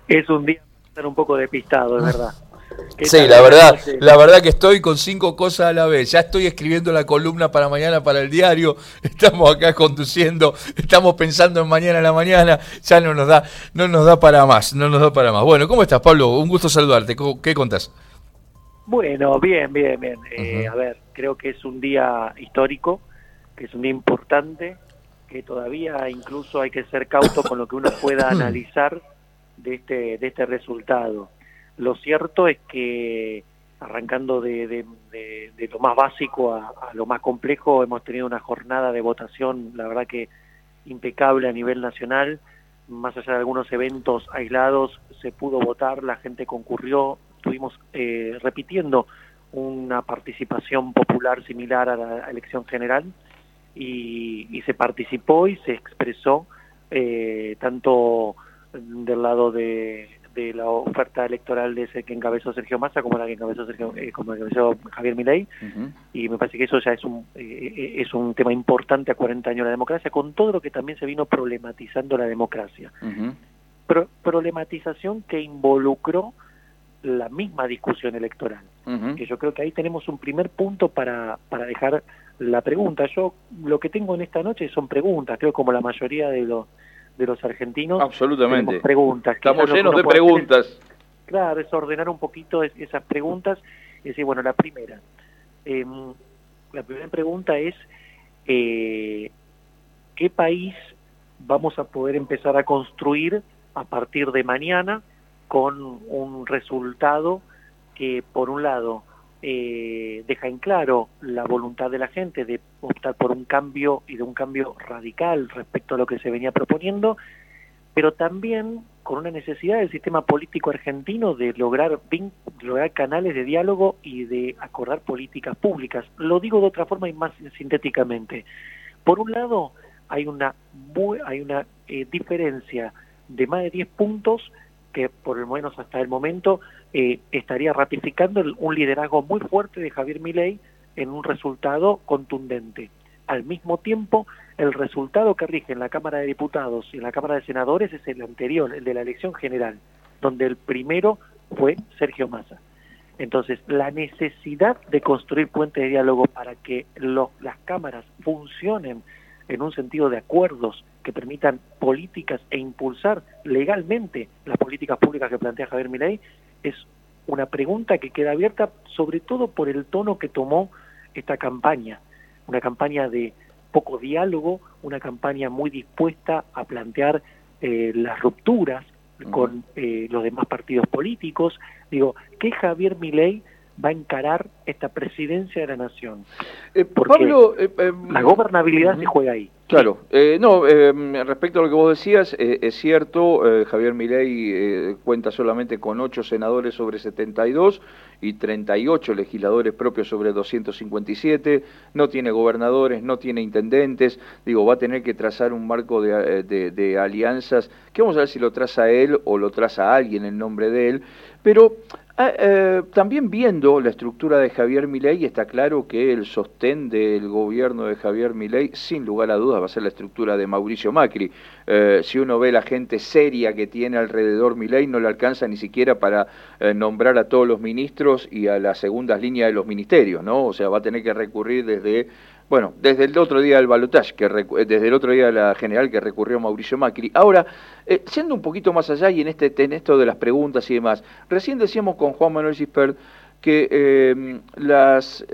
Es un día para estar un poco despistado, es verdad. Sí, la verdad que estoy con 5 cosas a la vez. Ya estoy escribiendo la columna para mañana para el diario. Estamos acá conduciendo, estamos pensando en mañana a la mañana. Ya no nos da para más, no nos da para más. Bueno, ¿cómo estás, Pablo? Un gusto saludarte. ¿Qué contás? Bueno, bien. Uh-huh. A ver, creo que es un día histórico, que es un día importante, que todavía incluso hay que ser cauto con lo que uno pueda analizar de este resultado. Lo cierto es que, arrancando de lo más básico a lo más complejo, hemos tenido una jornada de votación, la verdad que impecable a nivel nacional. Más allá de algunos eventos aislados, se pudo votar, la gente concurrió, estuvimos repitiendo una participación popular similar a la elección general, y se participó y se expresó tanto del lado de la oferta electoral de ese que encabezó Sergio Massa como la que encabezó Javier Milei. Uh-huh. Y me parece que eso ya es un tema importante a 40 años de la democracia, con todo lo que también se vino problematizando la democracia. Uh-huh. Problematización que involucró la misma discusión electoral. Uh-huh. Que yo creo que ahí tenemos un primer punto para dejar la pregunta. Yo lo que tengo en esta noche son preguntas, creo como la mayoría de los argentinos. Absolutamente. Tenemos preguntas. Estamos llenos de preguntas. Claro, es ordenar un poquito esas preguntas y decir, bueno, la primera pregunta es ¿qué país vamos a poder empezar a construir a partir de mañana con un resultado que, por un lado, deja en claro la voluntad de la gente de optar por un cambio, y de un cambio radical respecto a lo que se venía proponiendo, pero también con una necesidad del sistema político argentino de lograr canales de diálogo y de acordar políticas públicas? Lo digo de otra forma y más sintéticamente. Por un lado, hay una diferencia de más de 10 puntos que, por lo menos hasta el momento, estaría ratificando un liderazgo muy fuerte de Javier Milei en un resultado contundente. Al mismo tiempo, el resultado que rige en la Cámara de Diputados y en la Cámara de Senadores es el anterior, el de la elección general, donde el primero fue Sergio Massa. Entonces, la necesidad de construir puentes de diálogo para que las cámaras funcionen en un sentido de acuerdos que permitan políticas e impulsar legalmente las políticas públicas que plantea Javier Milei, es una pregunta que queda abierta, sobre todo por el tono que tomó esta campaña. Una campaña de poco diálogo, una campaña muy dispuesta a plantear las rupturas con los demás partidos políticos. Digo, ¿qué Javier Milei va a encarar esta presidencia de la nación? Porque Pablo, la gobernabilidad se juega ahí. Claro, respecto a lo que vos decías, es cierto, Javier Milei cuenta solamente con 8 senadores sobre 72 y 38 legisladores propios sobre 257, no tiene gobernadores, no tiene intendentes, digo, va a tener que trazar un marco de alianzas, que vamos a ver si lo traza él o lo traza alguien en nombre de él, pero también viendo la estructura de Javier Milei, está claro que el sostén del gobierno de Javier Milei, sin lugar a dudas, va a ser la estructura de Mauricio Macri. Si uno ve la gente seria que tiene alrededor Milei, no le alcanza ni siquiera para nombrar a todos los ministros y a las segundas líneas de los ministerios, ¿no? O sea, va a tener que recurrir desde el otro día del balotaje, desde el otro día de la general que recurrió Mauricio Macri. Ahora, siendo un poquito más allá y en esto de las preguntas y demás, recién decíamos con Juan Manuel Gispert que las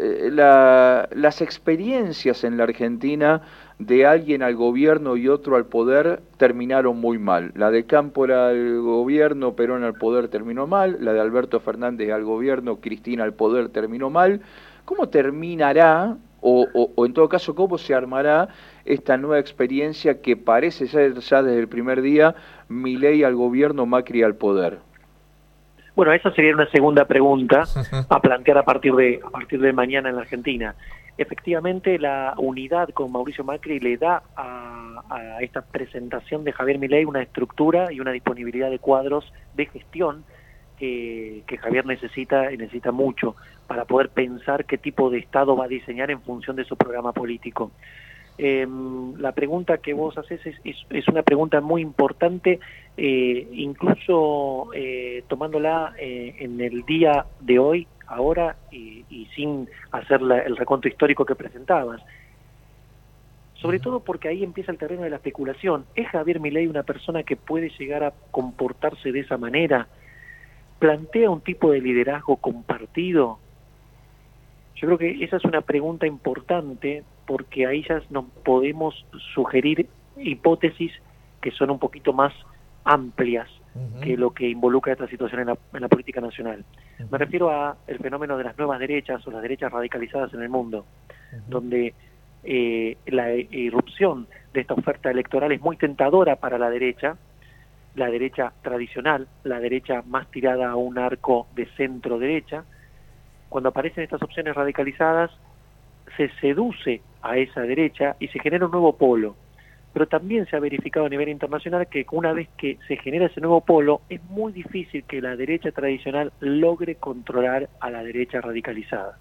experiencias en la Argentina de alguien al gobierno y otro al poder terminaron muy mal. La de Cámpora al gobierno, Perón al poder terminó mal, la de Alberto Fernández al gobierno, Cristina al poder terminó mal. ¿Cómo terminará, o en todo caso, cómo se armará esta nueva experiencia que parece ser ya desde el primer día Milei al gobierno, Macri al poder? Bueno, esa sería una segunda pregunta a plantear a partir de mañana en la Argentina. Efectivamente, la unidad con Mauricio Macri le da a esta presentación de Javier Milei una estructura y una disponibilidad de cuadros de gestión que Javier necesita mucho para poder pensar qué tipo de Estado va a diseñar en función de su programa político. La pregunta que vos haces es una pregunta muy importante incluso tomándola en el día de hoy, ahora, y sin hacer el recuento histórico que presentabas. Sobre todo porque ahí empieza el terreno de la especulación. ¿Es Javier Milei una persona que puede llegar a comportarse de esa manera? ¿Plantea un tipo de liderazgo compartido? Yo creo que esa es una pregunta importante, porque ahí ya nos podemos sugerir hipótesis que son un poquito más amplias que lo que involucra esta situación en la política nacional. Me refiero a el fenómeno de las nuevas derechas o las derechas radicalizadas en el mundo, donde la irrupción de esta oferta electoral es muy tentadora para la derecha tradicional, la derecha más tirada a un arco de centro derecha. Cuando aparecen estas opciones radicalizadas, se seduce a esa derecha y se genera un nuevo polo. Pero también se ha verificado a nivel internacional que una vez que se genera ese nuevo polo, es muy difícil que la derecha tradicional logre controlar a la derecha radicalizada.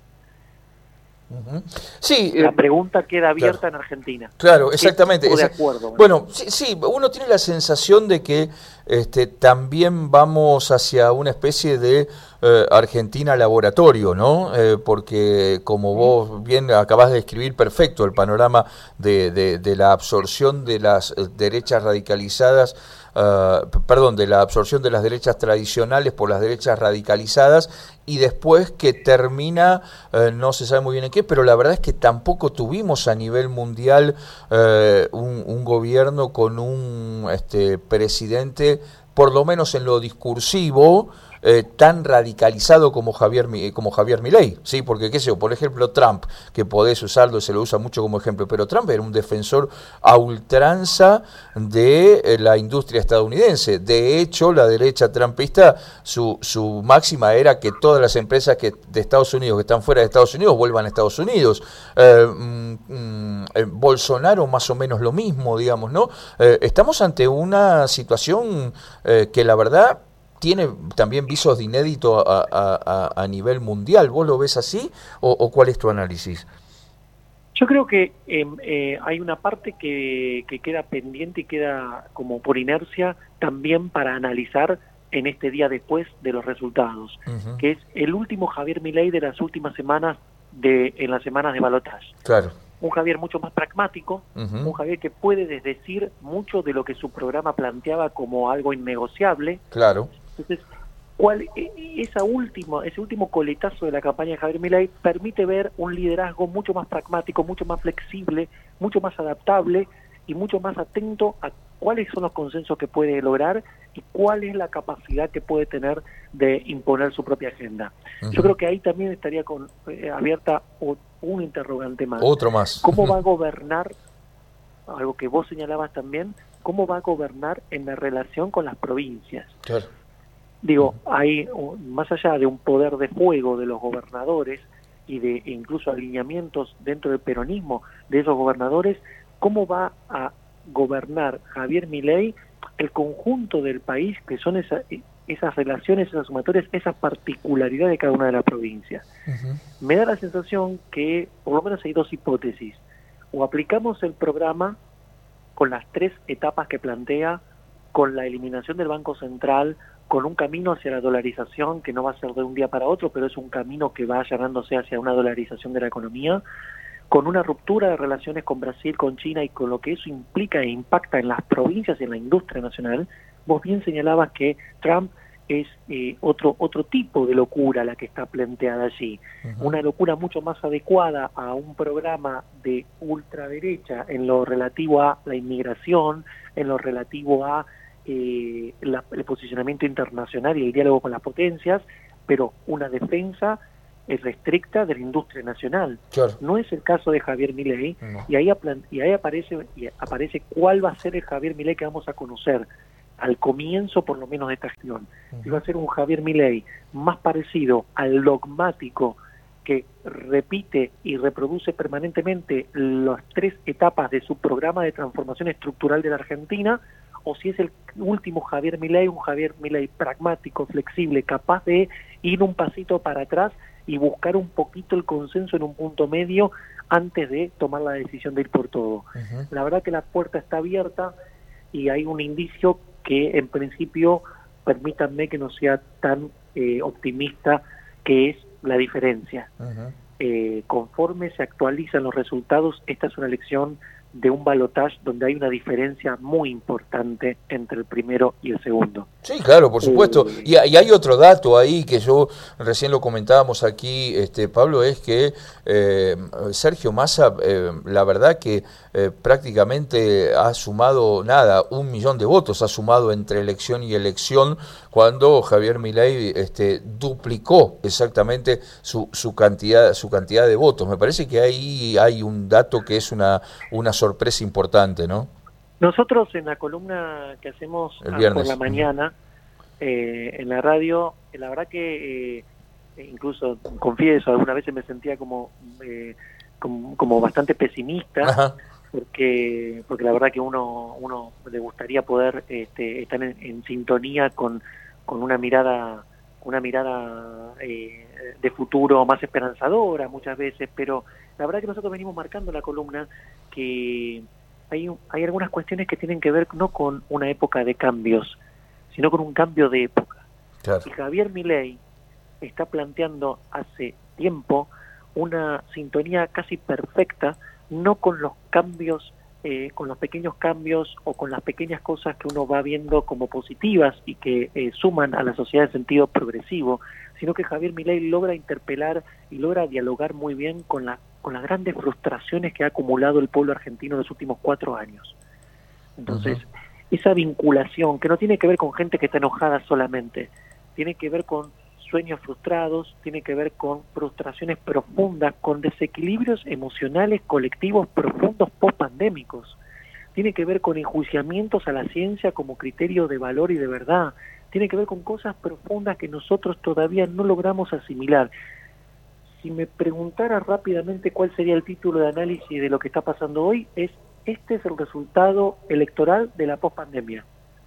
Sí, la pregunta queda abierta, claro, en Argentina. Claro, exactamente. De acuerdo, bueno, sí, uno tiene la sensación de que también vamos hacia una especie de Argentina laboratorio, ¿no? Porque como vos bien acabás de describir perfecto el panorama de la absorción de las derechas radicalizadas, de la absorción de las derechas tradicionales por las derechas radicalizadas, y después que termina, no se sabe muy bien en qué, pero la verdad es que tampoco tuvimos a nivel mundial un gobierno con un presidente, por lo menos en lo discursivo, tan radicalizado como Javier Milei, ¿sí? Porque, qué sé yo, por ejemplo, Trump, que podés usarlo, se lo usa mucho como ejemplo, pero Trump era un defensor a ultranza de la industria estadounidense. De hecho, la derecha trumpista, su máxima era que todas las empresas de Estados Unidos que están fuera de Estados Unidos vuelvan a Estados Unidos. Bolsonaro más o menos lo mismo, digamos, ¿no? Estamos ante una situación que la verdad tiene también visos de inédito a nivel mundial. ¿Vos lo ves así o cuál es tu análisis? Yo creo que hay una parte que queda pendiente y queda como por inercia también para analizar en este día después de los resultados, que es el último Javier Milei de las últimas semanas, en las semanas de balotaje. Claro. Un Javier mucho más pragmático, un Javier que puede desdecir mucho de lo que su programa planteaba como algo innegociable. Claro. Entonces, ese último coletazo de la campaña de Javier Milei permite ver un liderazgo mucho más pragmático, mucho más flexible, mucho más adaptable y mucho más atento a cuáles son los consensos que puede lograr y cuál es la capacidad que puede tener de imponer su propia agenda. Yo creo que ahí también estaría abierta un interrogante más. Otro más. ¿Cómo va a gobernar, algo que vos señalabas también, cómo va a gobernar en la relación con las provincias? Claro. Digo, hay, más allá de un poder de fuego de los gobernadores y de incluso alineamientos dentro del peronismo de esos gobernadores, ¿cómo va a gobernar Javier Milei el conjunto del país, que son esas relaciones, esas sumatorias, esa particularidad de cada una de las provincias? Me da la sensación que por lo menos hay dos hipótesis. O aplicamos el programa con las 3 etapas que plantea, con la eliminación del Banco Central, con un camino hacia la dolarización que no va a ser de un día para otro, pero es un camino que va allanándose hacia una dolarización de la economía, con una ruptura de relaciones con Brasil, con China y con lo que eso implica e impacta en las provincias y en la industria nacional. Vos bien señalabas que Trump es otro tipo de locura la que está planteada allí, una locura mucho más adecuada a un programa de ultraderecha en lo relativo a la inmigración, en lo relativo a el posicionamiento internacional y el diálogo con las potencias, pero una defensa restricta de la industria nacional. Claro. No es el caso de Javier Milei, no. y ahí aparece cuál va a ser el Javier Milei que vamos a conocer al comienzo, por lo menos, de esta gestión. Si va a ser un Javier Milei más parecido al dogmático que repite y reproduce permanentemente las 3 etapas de su programa de transformación estructural de la Argentina, o si es el último Javier Milei, un Javier Milei pragmático, flexible, capaz de ir un pasito para atrás y buscar un poquito el consenso en un punto medio antes de tomar la decisión de ir por todo. La verdad que la puerta está abierta y hay un indicio que en principio, permítanme que no sea tan optimista, que es la diferencia. Conforme se actualizan los resultados, esta es una elección de un balotaje donde hay una diferencia muy importante entre el primero y el segundo. Sí, claro, por supuesto. Y hay otro dato ahí que yo recién lo comentábamos aquí, Pablo, es que Sergio Massa, la verdad que prácticamente ha sumado 1 millón de votos, ha sumado entre elección y elección, cuando Javier Milei duplicó exactamente su cantidad de votos. Me parece que ahí hay un dato que es una sorpresa importante, ¿no? Nosotros en la columna que hacemos por la mañana en la radio, la verdad que incluso confieso, algunas veces me sentía como bastante pesimista. Ajá. porque la verdad que uno le gustaría poder estar en sintonía con una mirada de futuro más esperanzadora muchas veces, pero la verdad que nosotros venimos marcando en la columna que hay algunas cuestiones que tienen que ver no con una época de cambios, sino con un cambio de época. Claro. Y Javier Milei está planteando hace tiempo una sintonía casi perfecta, no con los cambios, con los pequeños cambios o con las pequeñas cosas que uno va viendo como positivas y que suman a la sociedad en sentido progresivo, sino que Javier Milei logra interpelar y logra dialogar muy bien con las grandes frustraciones que ha acumulado el pueblo argentino en los últimos 4 años. Entonces, esa vinculación, que no tiene que ver con gente que está enojada solamente, tiene que ver con sueños frustrados, tiene que ver con frustraciones profundas, con desequilibrios emocionales colectivos profundos post-pandémicos, tiene que ver con enjuiciamientos a la ciencia como criterio de valor y de verdad, tiene que ver con cosas profundas que nosotros todavía no logramos asimilar. Si me preguntara rápidamente cuál sería el título de análisis de lo que está pasando hoy, este es el resultado electoral de la post-pandemia.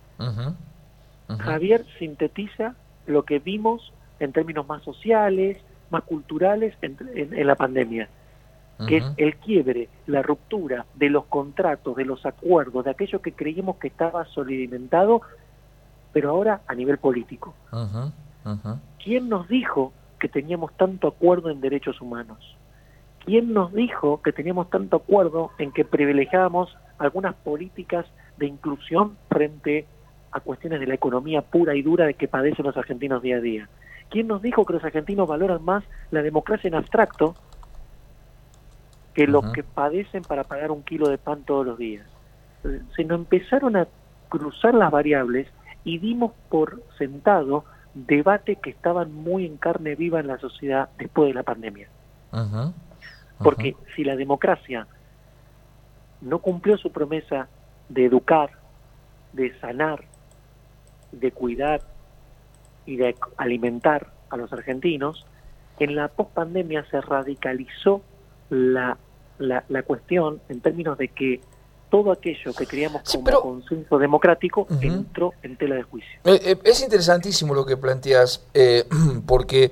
Javier sintetiza lo que vimos en términos más sociales, más culturales en la pandemia, que es el quiebre, la ruptura de los contratos, de los acuerdos, de aquello que creímos que estaba solidimentado, pero ahora a nivel político. ¿Quién nos dijo que teníamos tanto acuerdo en derechos humanos? ¿Quién nos dijo que teníamos tanto acuerdo en que privilegiábamos algunas políticas de inclusión frente a cuestiones de la economía pura y dura de que padecen los argentinos día a día? ¿Quién nos dijo que los argentinos valoran más la democracia en abstracto que los que padecen para pagar 1 kilo de pan todos los días? Se nos empezaron a cruzar las variables y dimos por sentado debates que estaban muy en carne viva en la sociedad después de la pandemia. Porque si la democracia no cumplió su promesa de educar, de sanar, de cuidar y de alimentar a los argentinos, en la pospandemia se radicalizó la cuestión en términos de que todo aquello que creíamos como consenso democrático entró en tela de juicio. Es interesantísimo lo que planteas, porque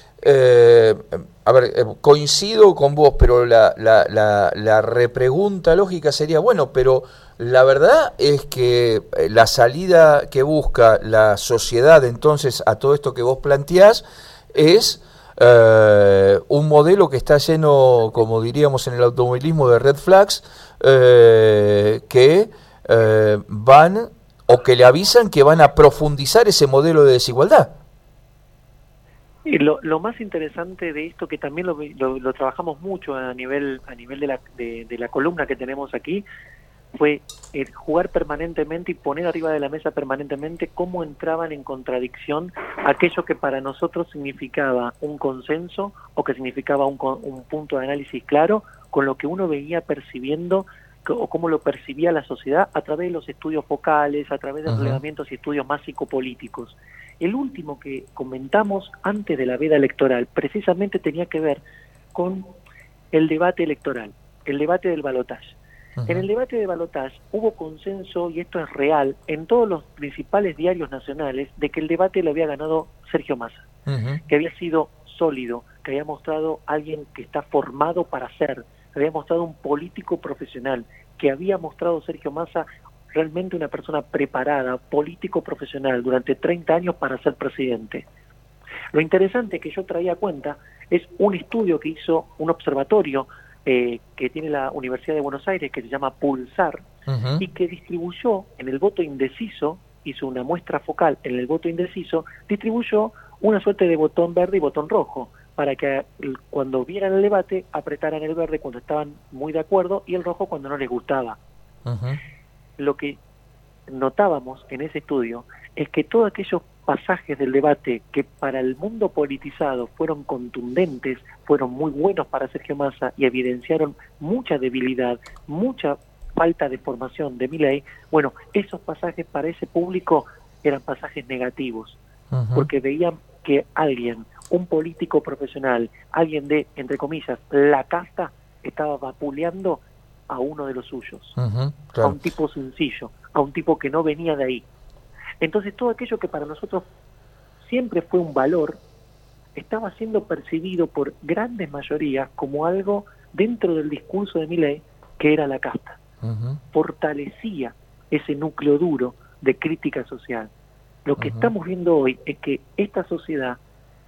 coincido con vos, pero la repregunta lógica sería, bueno, pero la verdad es que la salida que busca la sociedad entonces a todo esto que vos planteás es un modelo que está lleno, como diríamos en el automovilismo, de red flags, que van o que le avisan que van a profundizar ese modelo de desigualdad. Y lo más interesante de esto, que también lo trabajamos mucho a nivel de la columna que tenemos aquí, fue jugar permanentemente y poner arriba de la mesa permanentemente cómo entraban en contradicción aquello que para nosotros significaba un consenso o que significaba un punto de análisis claro con lo que uno veía percibiendo o cómo lo percibía la sociedad a través de los estudios focales, a través de relevamientos y estudios más psicopolíticos. El último que comentamos antes de la veda electoral precisamente tenía que ver con el debate electoral, el debate del balotaje. En el debate de balotaje hubo consenso, y esto es real, en todos los principales diarios nacionales, de que el debate lo había ganado Sergio Massa, que había sido sólido, que había mostrado alguien que está formado para ser, que había mostrado un político profesional, que había mostrado Sergio Massa realmente una persona preparada, político profesional, durante 30 años para ser presidente. Lo interesante que yo traía a cuenta es un estudio que hizo un observatorio que tiene la Universidad de Buenos Aires, que se llama Pulsar, y que distribuyó en el voto indeciso, hizo una muestra focal en el voto indeciso, distribuyó una suerte de botón verde y botón rojo, para que cuando vieran el debate apretaran el verde cuando estaban muy de acuerdo y el rojo cuando no les gustaba. Lo que notábamos en ese estudio es que todos aquellos pasajes del debate que para el mundo politizado fueron contundentes, fueron muy buenos para Sergio Massa y evidenciaron mucha debilidad, mucha falta de formación de Milei, bueno, esos pasajes para ese público eran pasajes negativos, porque veían que alguien, un político profesional, alguien de, entre comillas, la casta, estaba vapuleando a uno de los suyos, claro. a un tipo sencillo, a un tipo que no venía de ahí. Entonces todo aquello que para nosotros siempre fue un valor, estaba siendo percibido por grandes mayorías como algo dentro del discurso de Milei que era la casta. Fortalecía ese núcleo duro de crítica social. Lo que estamos viendo hoy es que esta sociedad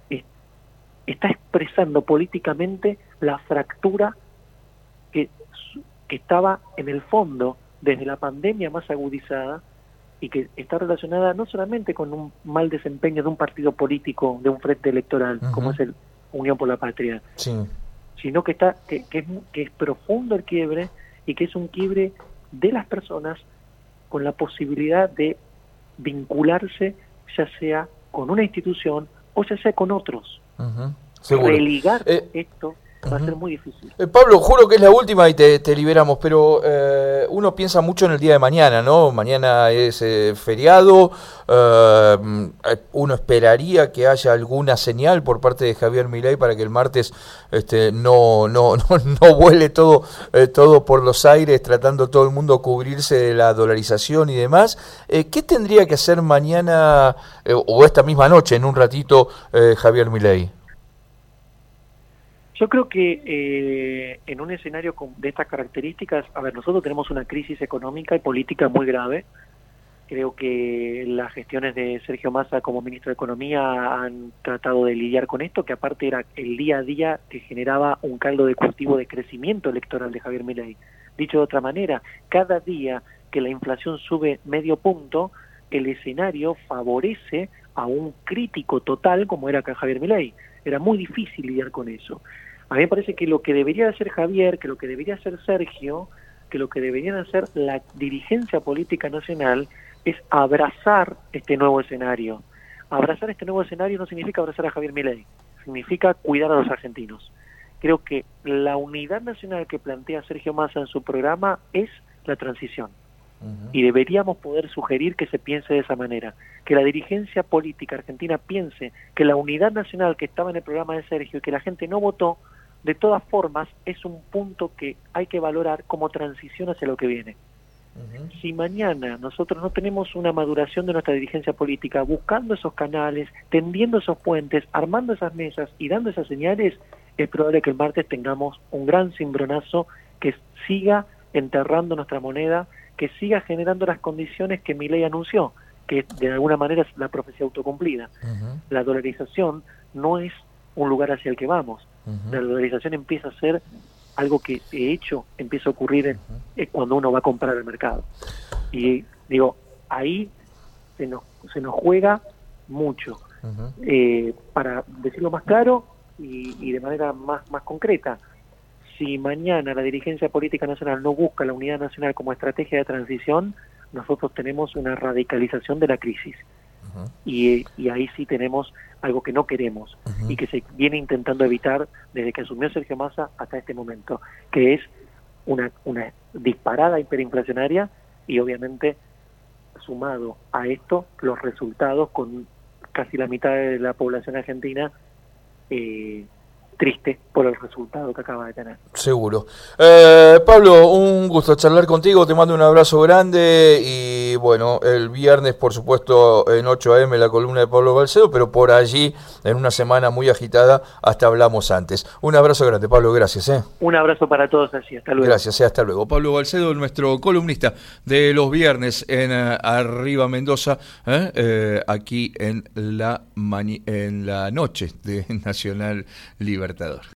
está expresando políticamente la fractura que estaba en el fondo desde la pandemia más agudizada y que está relacionada no solamente con un mal desempeño de un partido político, de un frente electoral, como es el Unión por la Patria, sino que es profundo el quiebre y que es un quiebre de las personas con la posibilidad de vincularse ya sea con una institución o ya sea con otros. Religar esto va a ser muy difícil. Pablo, juro que es la última y te liberamos, pero uno piensa mucho en el día de mañana, ¿no? Mañana es feriado, uno esperaría que haya alguna señal por parte de Javier Milei para que el martes no vuele todo por los aires, tratando todo el mundo cubrirse de la dolarización y demás. ¿Qué tendría que hacer mañana o esta misma noche, en un ratito, Javier Milei? Yo creo que en un escenario de estas características, a ver, nosotros tenemos una crisis económica y política muy grave. Creo que las gestiones de Sergio Massa como ministro de Economía han tratado de lidiar con esto, que aparte era el día a día que generaba un caldo de cultivo de crecimiento electoral de Javier Milei. Dicho de otra manera, cada día que la inflación sube medio punto, el escenario favorece a un crítico total como era Javier Milei. Era muy difícil lidiar con eso. A mí me parece que lo que debería hacer Javier, que lo que debería hacer Sergio, que lo que deberían hacer la dirigencia política nacional es abrazar este nuevo escenario. Abrazar este nuevo escenario no significa abrazar a Javier Milei, significa cuidar a los argentinos. Creo que la unidad nacional que plantea Sergio Massa en su programa es la transición. Y deberíamos poder sugerir que se piense de esa manera, que la dirigencia política argentina piense que la unidad nacional que estaba en el programa de Sergio y que la gente no votó, de todas formas es un punto que hay que valorar como transición hacia lo que viene. Si mañana nosotros no tenemos una maduración de nuestra dirigencia política, buscando esos canales, tendiendo esos puentes, armando esas mesas y dando esas señales, es probable que el martes tengamos un gran cimbronazo que siga enterrando nuestra moneda, que siga generando las condiciones que Milei anunció, que de alguna manera es la profecía autocumplida. La dolarización no es un lugar hacia el que vamos. La dolarización empieza a ser algo que de hecho empieza a ocurrir cuando uno va a comprar al mercado. Y digo, ahí se nos juega mucho. Para decirlo más claro y de manera más concreta, si mañana la dirigencia política nacional no busca la unidad nacional como estrategia de transición, nosotros tenemos una radicalización de la crisis. Y ahí sí tenemos algo que no queremos y que se viene intentando evitar desde que asumió Sergio Massa hasta este momento, que es una disparada hiperinflacionaria y obviamente sumado a esto los resultados con casi la mitad de la población argentina triste por el resultado que acaba de tener. Seguro. Pablo, un gusto charlar contigo, te mando un abrazo grande y bueno, el viernes por supuesto en 8 AM la columna de Pablo Balsedo, pero por allí en una semana muy agitada hasta hablamos antes. Un abrazo grande, Pablo, gracias. Un abrazo para todos allí, hasta luego. Gracias, hasta luego. Pablo Balsedo, nuestro columnista de los viernes en Arriba Mendoza, aquí en la noche de Nacional Libertador.